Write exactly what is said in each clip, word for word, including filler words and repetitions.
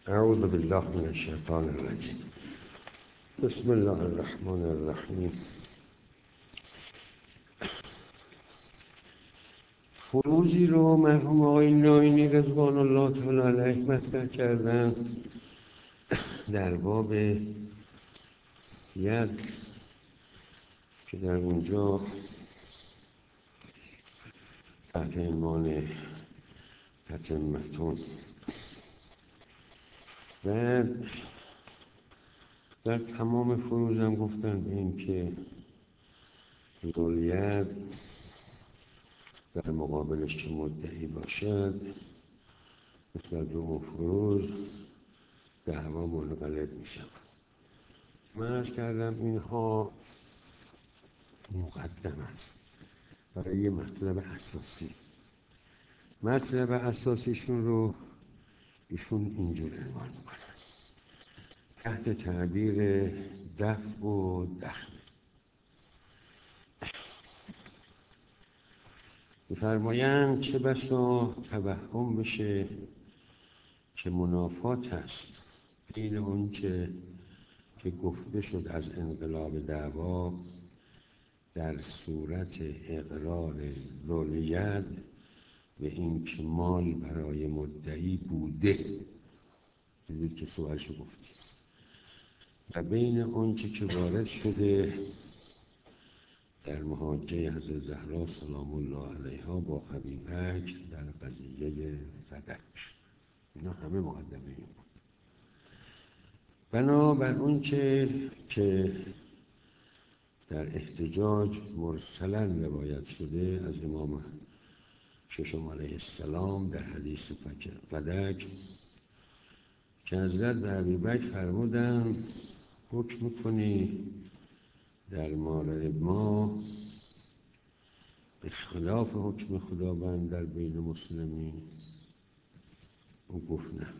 أعوذ بالله من الشيطان الرجيم. بسم الله الرحمن الرحیم. فروزی رو مرحوم آقای ناینی رضوان الله تعالی علیه مطرح کردن در باب ید که در اونجا تحت عنوان تتمتون و در تمام فروز هم گفتن به این که ذوالید در مقابلش که مدعی باشد مثل دوم فروز دعوا منقلب می شود. من عرض کردم اینها مقدم است برای یه مطلب اساسی. مطلب اساسیشون رو ایشون اینجور عنوان میکنن تحت تعبیر دفع و دخل. می‌فرمایند چه بسا توهم بشه که منافات هست بین اون چه که گفته شد از انقلاب دعوا در صورت اقرار ذوالید به این که مال برای مدعی بوده، دیدید که سوالشو گفتید، و بین اون چه که وارد شده در محاجه حضرت زهرا سلام الله علیها با حبیبک در قضیه فدک. اینا همه مقدمه این بود. بنابر اون چه که در احتجاج مرسلا روایت شده از امام ششم علیه السلام در حدیث فدک که حضرت به حبیبک فرمودن حکم کنی در مورد ما به خلاف حکم خداوند در بین مسلمین. او گفت نه.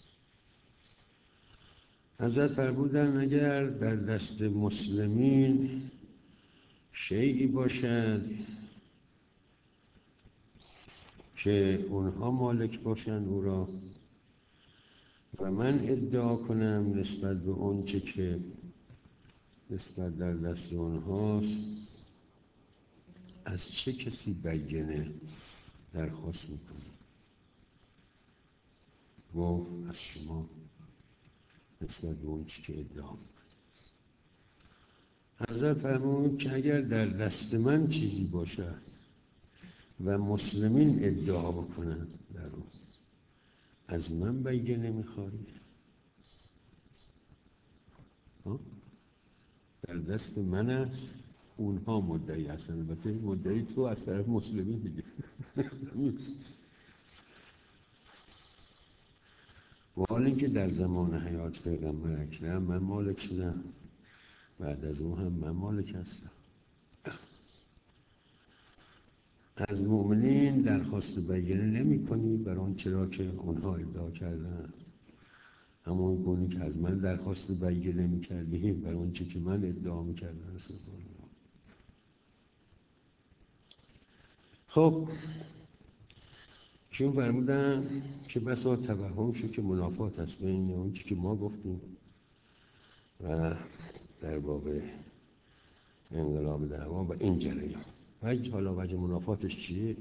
حضرت فرمودن اگر در دست مسلمین شیئی باشد که اونها مالک باشند او را و من ادعا کنم نسبت به اون چه که نسبت در دست اونهاست، از چه کسی بیانه درخواست میکنم؟ گفت از شما نسبت به اون چی که ادعا میکنم. حضرت فرمود که اگر در دست من چیزی باشد و مسلمین ادعا بکنن در اون، از من بیانه میخواری؟ در دست من است، اونها مدعی هستن، البته مدعی تو از طرف مسلمین دیگه. و حال اینکه در زمان حیات پیغمبر اکرم من مالک شدم، بعد از اون هم من مالک هستم. از مؤمنین درخواست بیانه نمی کنی بر آن چرا که اونها ادعا کردن، همون گونه که از من درخواست بیانه می کردی بر آن چه که من ادعا می کردم. خب چون فرمودن که بسا توهم شد که منافات هست بین اون چی که ما گفتیم و در باب انقلاب دعوا و این جریان. وجه حالا وجه منافاتش چیه؟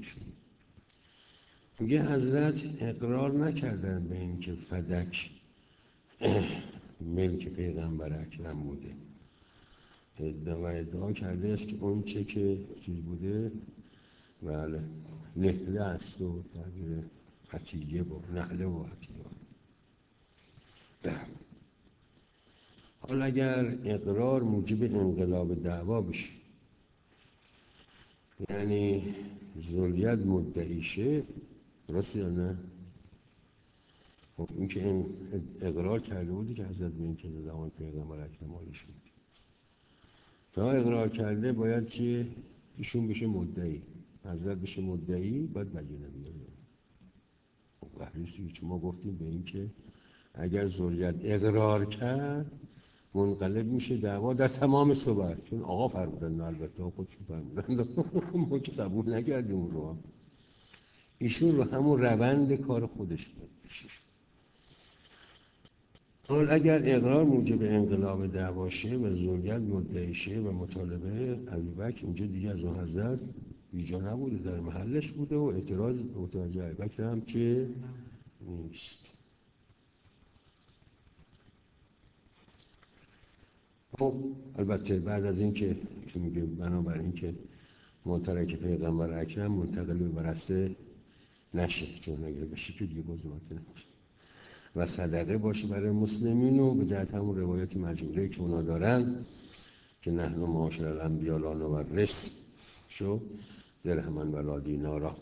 میگه حضرت اقرار نکردن به این که فدک ملک پیغمبر اکرم بوده و ادعا کرده است که اون چه که چیز بوده بله نهله است و تغییر عطیه با نهله و عطیه. حالا اگر اقرار موجب انقلاب دعوا بشه، یعنی ذوالید مدعی شه، درست یا نه؟ خب این که این اقرار کرده بودی که حضرت به این که زمان پیغمبر اکرم آلیش بود تا اقرار کرده باید چیه؟ ایشون بشه مدعی، حضرت بشه مدعی، باید بیانه بیاره. خب بحریستی که ما گفتیم به این که اگر ذوالید اقرار کرد منقلب میشه دعوا در تمام صورت، چون آقا فرمودن البته خودشون فرمودن ما که قبول نکردیم اون رو، ایشون رو همون روند کار خودش بشه. حال اگر اقرار موجب انقلاب دعوا شه و زوجت مدعی شه و مطالبه ابوبکر اینجا دیگه از اون حضرت بیجا نبوده، در محلش بوده و اعتراض متوجه ابوبکر هم که نیست. خب البته بعد از این که میگه بنابراین اینکه مترک پیغمبر اکرم منتقل به ورثه نشه، چون اگر بشه که دیگه باز نمیشه و صدقه باشه برای مسلمین و به جهت همون روایت مجموعه که اونا دارن که نحن معاشر الانبیا لا نورث شو درهما ولا دینارا.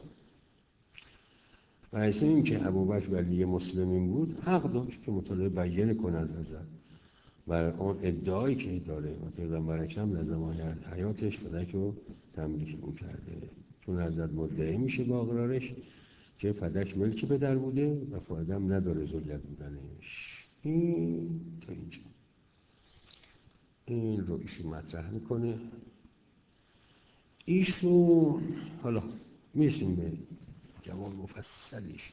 و اصلا این که ابوبکر ولی مسلمین بود حق داشت که مطالعه بیان کند ازد برای اون ادعایی که داره و پیغمبر اکرم در زمان حیاتش فدک رو تملیک او کرده، چون ازت مدعی میشه با اقرارش که فدک ملک پدر بوده و فایده هم نداره ذلیت بودنش. این تا اینجا این رو ایشون مطرح میکنه. ایشون حالا میرسیم به جواب مفصلیش.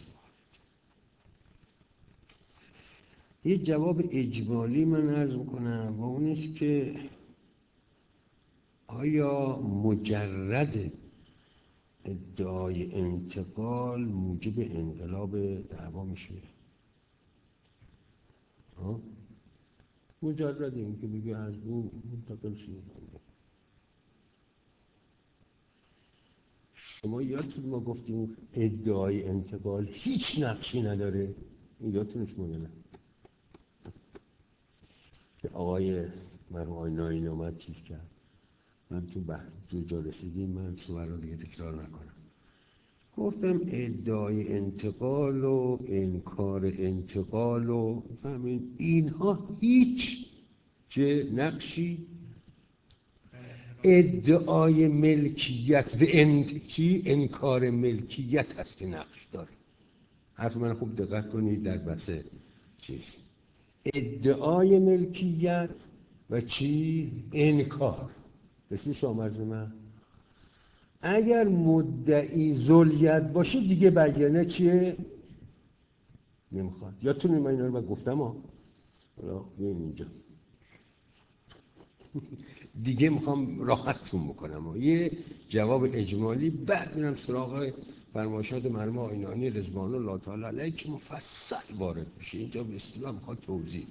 یه جواب اجمالی من عرض میکنم و اون است که آیا مجرد ادعای انتقال موجب انقلاب دعوا میشه؟ مجرد این که بگه از او منتقل شده. شما یادتون ما گفتیم ادعای انتقال هیچ نقشی نداره، یادتونش مونه که آقای مرحوم آقای ناینی اومد چیز کرد، من تو بحث جو جا رسیدیم، من صور رو دیگه تکرار نکنم. گفتم ادعای انتقال و انکار انتقال و فهمین اینها هیچ چه نقشی، ادعای ملکیت و انتکی انکار ملکیت هست که نقش داره. حرف من خوب دقت کنید در بحث چیز ادعای ملکیت و چی انکار. رسید شامرز من اگر مدعی ذلیت باشه دیگه بیانه چیه نمیخواد. یادتونه من اینا رو گفتم ها، حالا بیاین اینجا دیگه میخوام راحتتون بکنم و یه جواب اجمالی، بعد میرم سراغ فرمایشات مرحوم آینانی رضوان الله تعالی علیه که مفصل وارد میشه. اینجا به اصطلاح میخواد توضیح.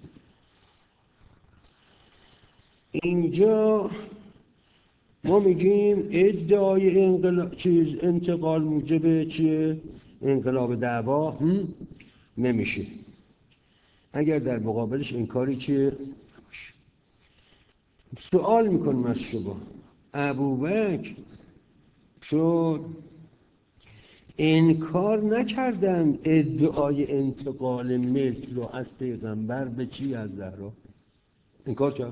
اینجا ما میگیم ادعای انقلاب چیز انتقال موجب چیه؟ انقلاب دعوا نمیشه اگر در مقابلش انکاری چیه؟ سوال میکنم از شما، ابوبکر چون انکار نکردن ادعای انتقال ملک رو از پیغمبر به چی؟ از زهرا انکار کرد؟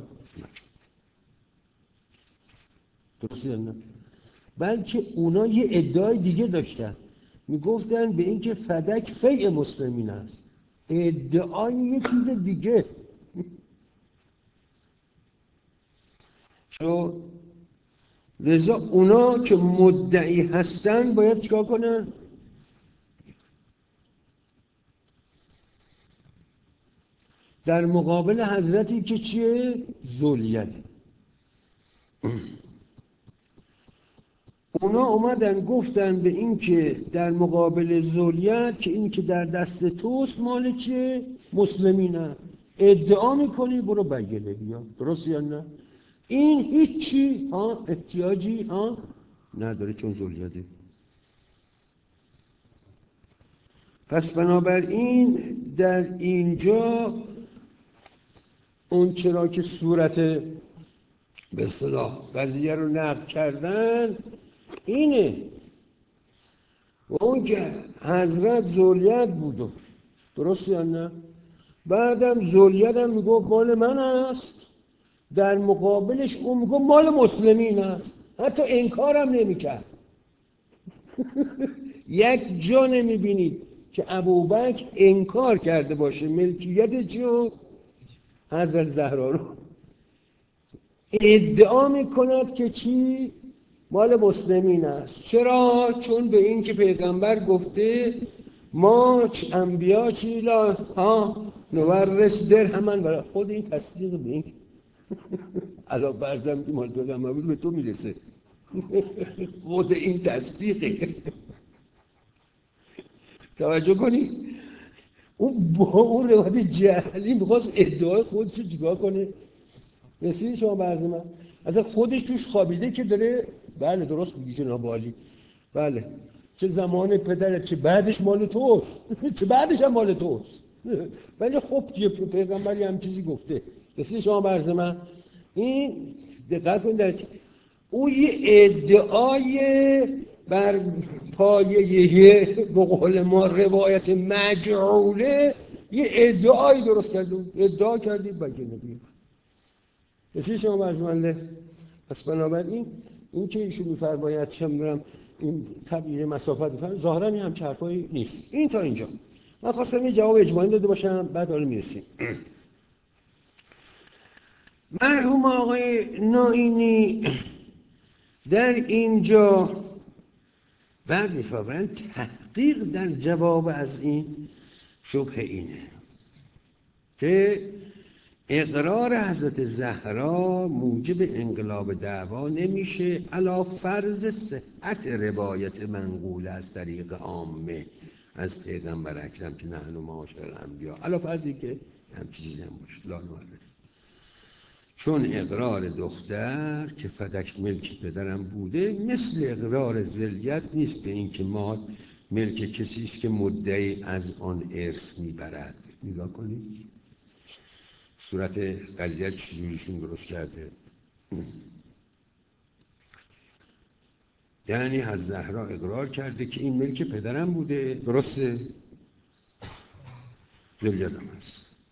درسته نه؟ بلکه اونا یه ادعای دیگه داشتن، میگفتن به اینکه فدک فیء مسلمین است، ادعای یه چیز دیگه. چون لذا اونا که مدعی هستن باید چیکار کنن؟ در مقابل حضرتی که چیه؟ ذلیته. اونا اومدن گفتن به این که در مقابل ذلیت که این که در دست توست مال چیه؟ مسلمینه. ادعا میکنی برو بیانه بیا. درست یا نه؟ این هیچی ها احتیاجی ها نداره چون ذلیته. پس بنابراین در اینجا اون چرا که صورت به اصطلاح قضیه رو نقل کردن اینه و اون که حضرت ذلیت بود. درست یا نه؟ بعدم ذلیت هم میگو مال من است، در مقابلش اون میگو مال مسلمین است، حتی انکارم نمیکرد. یک جا نمیبینید که ابوبکر انکار کرده باشه ملکیت چیو؟ حضرت زهرا رو. ادعا میکند که چی؟ مال مسلمین است. چرا؟ چون به این که پیغمبر گفته ما انبیا چی لا ها نورس درهمن و خود این تصدیق به این علا برزم که مال دو درهم بود به تو میرسه. خود این تصدیقه. توجه کنی اون با اون روایت جهلی میخواست ادعای خودش رو چیکار کنه. رسید شما برز من اصلا خودش توش خوابیده که داره. بله درست میگی جناب عالی. بله چه زمان پدرت چه بعدش مال توست. چه بعدش هم مال توست. ولی خب یه پیغمبری هم چیزی گفته. رسید شما برز من این دقت کنید در او یه ادعای بر پایه به قول ما روایت مجعوله یه ادعایی درست کردیم. ادعا کردید بگه نبیم رسید شما برزمنده. پس بنابراین این که ایشون میفرماید چه می‌دونم این تبیین مسافت می‌فرماید ظاهراً این هم چرفایی نیست. این تا اینجا من خواستم یه جواب اجمالی داده باشم بعد حالا میرسیم. مرحوم آقای نائینی در اینجا بعد می‌فرمایند تحقیق در جواب از این شبهه اینه که اقرار حضرت زهرا موجب انقلاب دعوا نمیشه علی فرض صحت روایت منقول از طریق عامه از پیغمبر اکرم که نحن معاشر الانبیا علی فرضی که هم چیزی هم باشه لا نورث. چون اقرار دختر که فدک ملک پدرم بوده مثل اقرار ذریت نیست به این که مال ملک کسی است که مدعی از آن ارث میبرد. نگاه کنید صورت قضیه چجوریشون درست کرده. یعنی از زهرا اقرار کرده که این ملک پدرم بوده. درسته؟ ذریت هم هست.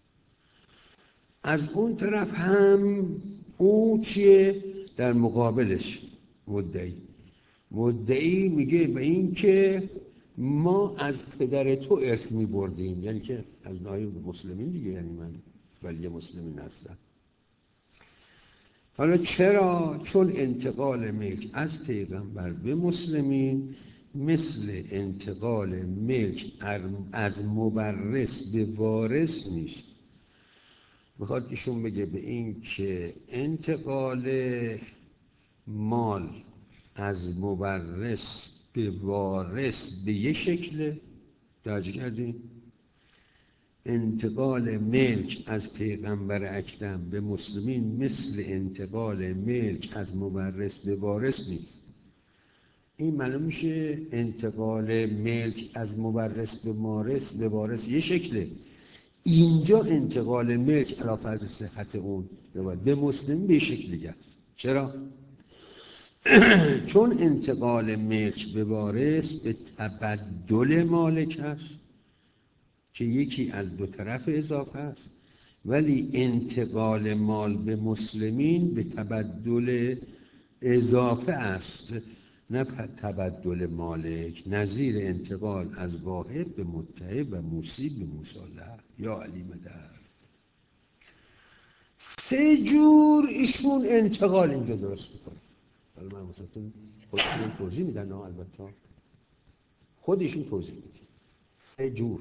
از اون طرف هم او چیه در مقابلش مدعی مدعی میگه به این که ما از پدر تو ارث میبردیم. یعنی که از نایب مسلمین دیگه. یعنی من ولی مسلمین هستم. حالا چرا؟ چون انتقال ملک از پیغمبر به مسلمین مثل انتقال ملک از مورث به وارث نیست. میخواد ایشون بگه به این که انتقال مال از مورث به وارث به یه شکله. توجه کردین؟ انتقال ملک از پیغمبر اکرم به مسلمین مثل انتقال ملک از مورث به وارث نیست. این معلوم میشه انتقال ملک از مورث به وارث به وارث یه شکله. اینجا انتقال ملک علی فرض صحت اون به مسلمین به شکل دیگه است. چرا؟ چون انتقال ملک به وارث به تبدل مالک است که یکی از دو طرف اضافه است، ولی انتقال مال به مسلمین به تبدل اضافه است نه تبدل مالک. نظیر انتقال از واهب به متحد و موسی به مصالح یا علی مدر. سه جور ایشون انتقال اینجا درست میکنه. حالا من مثلا خودشون توضیح میدن. البته خودشون توضیح میدن سه جور.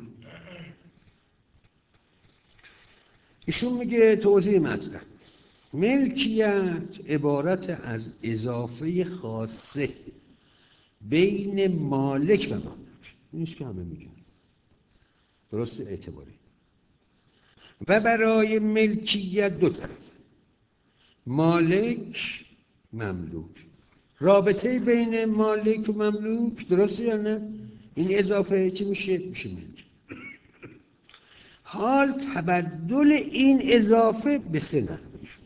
ایشون میگه توضیح مطلب ملکیت عبارت از اضافه خاصه بین مالک و مملوک. نیست که همه میگن درست اعتباری. و برای ملکیت دو طرف مالک مملوک. رابطه بین مالک و مملوک درسته یا نه؟ این اضافه چی میشه؟ میشه ملک. حال تبدل این اضافه به سه نحوه.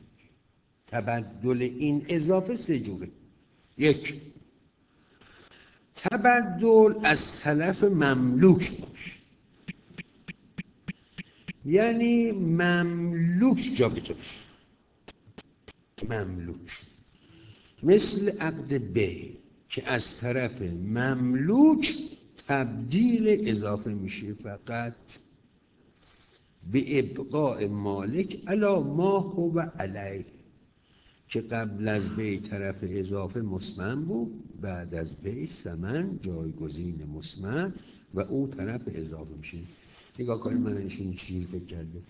تبدل این اضافه سه جوره. یک، تبدل از طرف مملوک باشه، یعنی مملوک جا به جا بشه. مملوک مثل عقد بی که از طرف مملوک تبدیل اضافه میشه فقط به ابقاء مالک علی ما هو علیه که قبل از بی طرف اضافه مسمن بود، بعد از بی ثمن جایگزین مسمن و او طرف اضافه میشه. نگاه کنید من ایشون چیزی فکر کرده.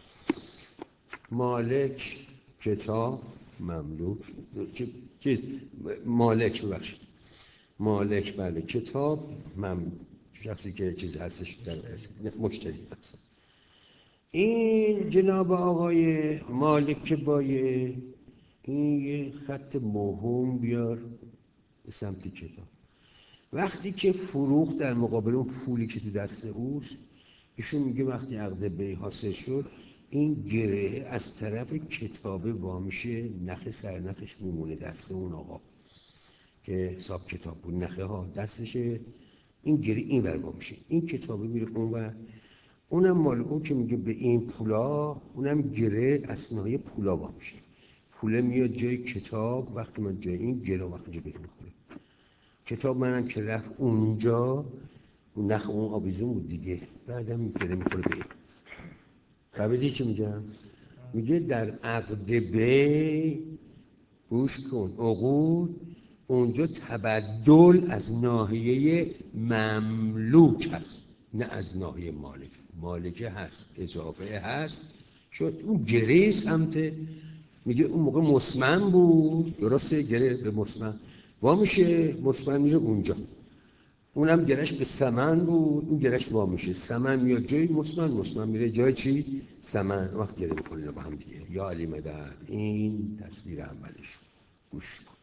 مالک کتاب مملوک چیز مالک ببخشید مالک بله کتاب مملوک شخصی که چیز هستش در مشتری هست. این جناب آقای مالک بایه این یه خط مهم بیار به سمت کتاب. وقتی که فروخت در مقابل اون پولی که تو دست اوست، ایشون میگه وقتی عقد بیع حاصل شد این گره از طرف کتابه وامیشه، نخ سرنخش میمونه دست اون آقا که حساب کتاب بود، نخه ها دستشه، این گره این ور وامیشه، این کتابه میره اون ور، اونم مال اون که میگه به این پولا، اونم گره اسنای پولا وامیشه، پوله میاد جای کتاب، وقتی من جای این گره وقتی جای بهت میخوره کتاب منم که رفت اونجا اون نخ اون آویزون بود دیگه، بعدم گره میخوره به این. فهمیدی چی میگم؟ میگه در عقد بیع گوش کن عقود اونجا تبدل از ناحیه مملوک هست نه از ناحیه مالک. مالکه هست اضافه هست شد اون گره سمت میگه اون موقع مسمن بود درسته گره به مسمن وا میشه مسمن میره اونجا اونم گرش به سمن بود اون گرش وا میشه سمن میاد جای مسمن مسمن میره جای چی؟ سمن. وقت گره میکنه با هم دیگه. یا علی مدد این تصویر اولش گوش کن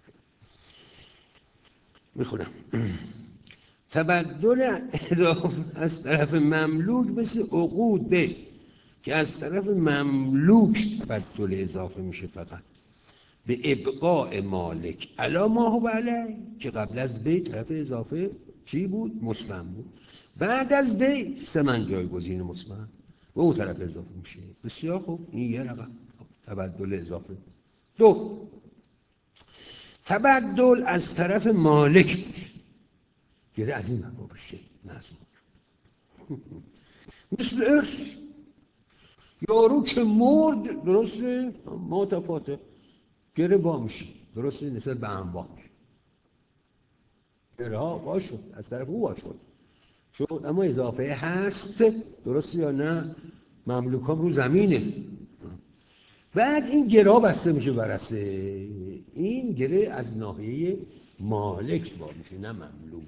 میخونم. تبدل اضافه از طرف مملوک مثل عقود به که از طرف مملوک تبدل اضافه میشه فقط به ابقاء مالک علا ما هو علیه که قبل از بی طرف اضافه چی بود؟ مسمن بود. بعد از بی سمن جایگزین مسمن و اون طرف اضافه میشه. بسیار خوب این یه رقم تبدل اضافه. دو تبدل از طرف مالک میشه گره از این مقا بشه نظم مثل ارث یارو که مرد درسته متفاته گره با میشه درسته نسبت به انواع گره ها با شد از طرف او با شد شد اما اضافه هست درسته یا نه مملوکان رو زمینه بعد این گره ها بسته میشه برسه این گره از ناحیه مالک با میشه نه مملوک.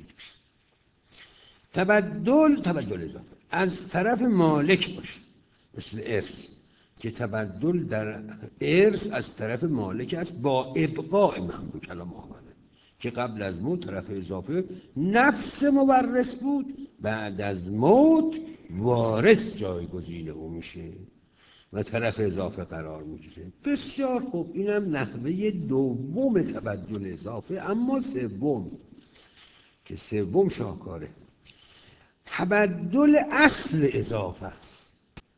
تبدل تبدل اضافه از طرف مالک باشه مثل ارث که تبدل در ارث از طرف مالک است با ابقاء مملوک الان محمله که قبل از موت طرف اضافه نفس مورث بود بعد از موت وارث جایگزین او میشه و طرف اضافه قرار میگیره. بسیار خوب اینم نحوه دوم تبدل اضافه. اما سوم که سوم شاهکاره تبدل اصل اضافه است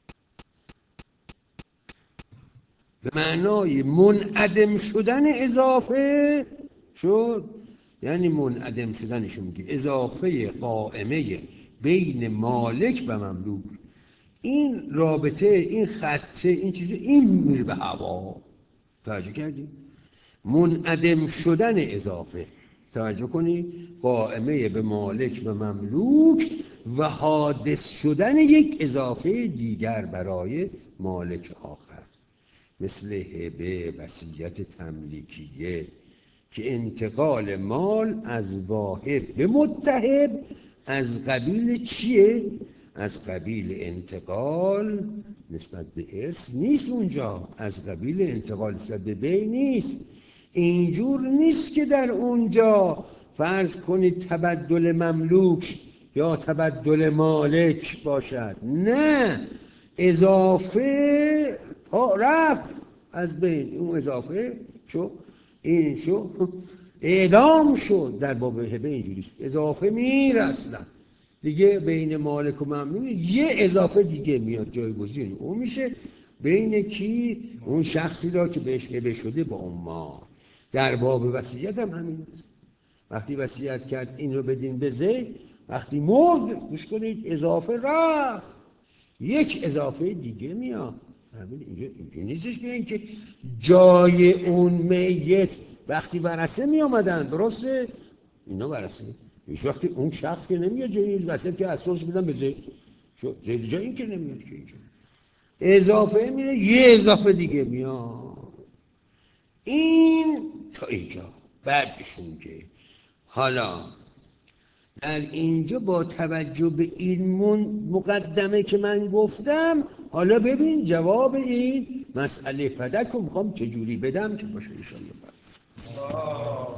به معنای منعدم شدن اضافه شد یعنی منعدم شدنشو میگه اضافه قائمه بین مالک و مملوک این رابطه این خطه این چیزه این میره به هوا. توجه کردی؟ منعدم شدن اضافه توجه کنی قائمه به مالک و مملوک و حادث شدن یک اضافه دیگر برای مالک آخر مثل هبه وصیت تملیکیه که انتقال مال از واهب به متهب از قبیل چیه؟ از قبیل انتقال نسبت به ارث نیست اونجا از قبیل انتقال نسبت به بی نیست اینجور نیست که در اونجا فرض کنید تبدل مملوک یا تبدل مالک باشد نه اضافه رفت از بین اون اضافه شو این شو اعدام شد در باب هبه اینجوریست اضافه میره اصلا دیگه بین مالک و مملوک یه اضافه دیگه میاد جایگزین اون میشه بین کی اون شخصی را که بهش هبه شده با اون ما در باب وصیت هم همین است وقتی وصیت کرد این رو بدین به زید وقتی مرد گوش کنید اضافه رفت یک اضافه دیگه میاد اینجا اینجا نیستش که اینکه جای اون میت وقتی ورثه می آمدن درسته اینا ورثه هیچ وقتی اون شخص که نمیاد جای این وصیت که اساس بدن به زید جای این که نمیاد که اینجا اضافه میره، یه اضافه دیگه میاد. این تا اینجا. بعدشون که حالا در اینجا با توجه به این مقدمه که من گفتم، حالا ببین جواب این مسئله فدک رو میخوام چجوری بدم که باشه انشاءالله.